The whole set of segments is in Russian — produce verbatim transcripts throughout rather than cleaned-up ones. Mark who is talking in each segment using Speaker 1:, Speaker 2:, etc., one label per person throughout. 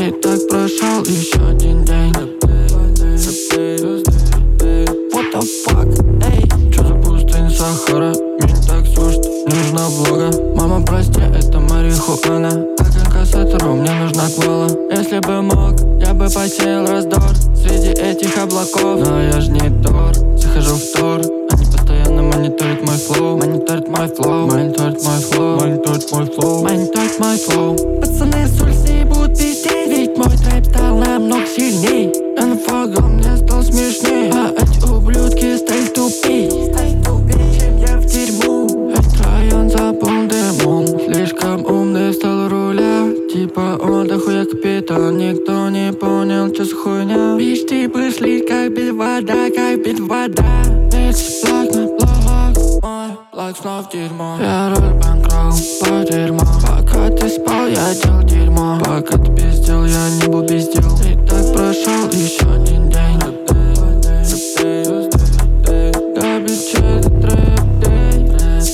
Speaker 1: И так прошел еще один день. What the fuck, эй? Чё за пустынь Сахара? Мне так сушит, мне нужна влога. Мама, прости, это марихуана. А как кассатору мне нужна квала. Если бы мог, я бы посеял раздор среди этих облаков. Но я ж не Тор, захожу в Тор. Они постоянно мониторят мой флоу. Мониторят мой флоу, мониторят мой флоу, мониторят мой флоу, мониторят мой флоу. Пацаны с улицы будут пиздеть, ведь мой трэп стал намного сильней. Инфогам мне стал смешней, а эти ублюдки стали тупей. Стали тупей, чем я в дерьму. Этот район запал дымом. Слишком умный стал руля. Типа он дохуя капитан. Никто не понял, что за хуйня. Бич, типы слить, как бит вода, как бит вода. Эти плак на блог, мой плак снов дерьмо. Я роль банкрол по дерьмо. Пока ты спал, я делал дерьмо. Пока ты пиздел, я не был бездел. И так прошел еще один день. Да, бич, это трэп дэй.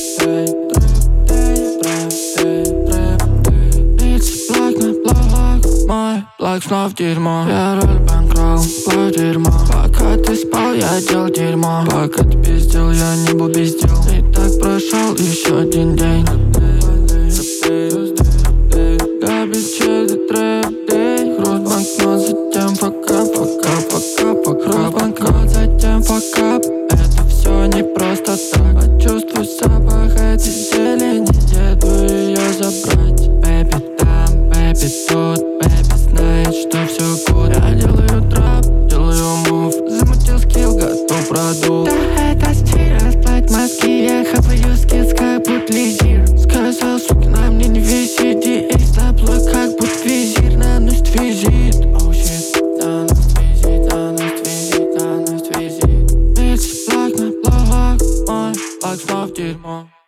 Speaker 1: Эти плак на блог, мой плак снов дерьмо. Я роль банкрол по дерьмо. Пока ты спал, я делал дерьмо. Пока ты пиздел, я не был бездел. И так прошел еще один день. Да, бич, это трэп дэй. Хруст банкнот, затем факап, факап, факап, факап. Хруст банкнот, затем факап. Это все не просто так. Почувствуй запах этой зелени. Еду ее забрать. Бэби там, бэби тут. Бэби знает, что все гуд. Я делаю трап, делаю мув. Замутил скилл, готов продул. Да, это стиль, расплать мозги. Я хапаю скилс, как бутлизир. Сказал, сука, на мне не висит. Ди эйс таблой, как будто визир. Наносит визит. Оу, щит, наносит визит, наносит визит, наносит визит. Микс, плак на блог, мой плак снов дерьмо.